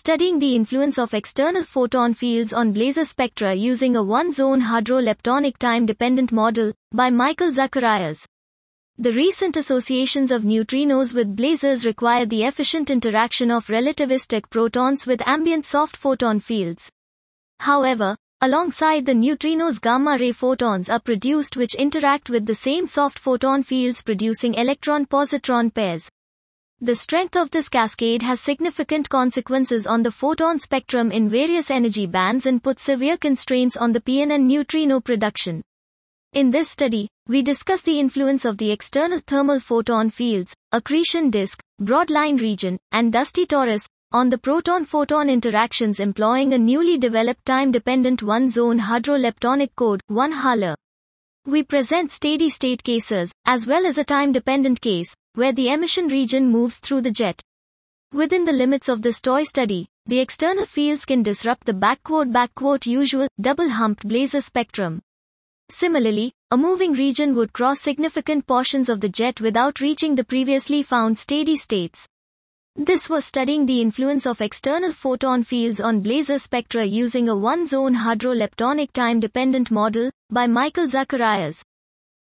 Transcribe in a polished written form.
studying the influence of external photon fields on blazar spectra using a one-zone hadroleptonic time-dependent model, by Michael Zacharias. The recent associations of neutrinos with blazars require the efficient interaction of relativistic protons with ambient soft photon fields. However, alongside the neutrinos, gamma-ray photons are produced which interact with the same soft photon fields, producing electron-positron pairs. The strength of this cascade has significant consequences on the photon spectrum in various energy bands and puts severe constraints on the PNN neutrino production. In this study, we discuss the influence of the external thermal photon fields, accretion disk, broad-line region, and dusty torus, on the proton-photon interactions employing a newly developed time-dependent one-zone hadroleptonic code, 1-HALA. We present steady-state cases, as well as a time-dependent case, where the emission region moves through the jet. Within the limits of this toy study, the external fields can disrupt the usual, double-humped blazar spectrum. Similarly, a moving region would cross significant portions of the jet without reaching the previously found steady states. This was studying the influence of external photon fields on blazar spectra using a one-zone hadroleptonic time-dependent model, by Michael Zacharias.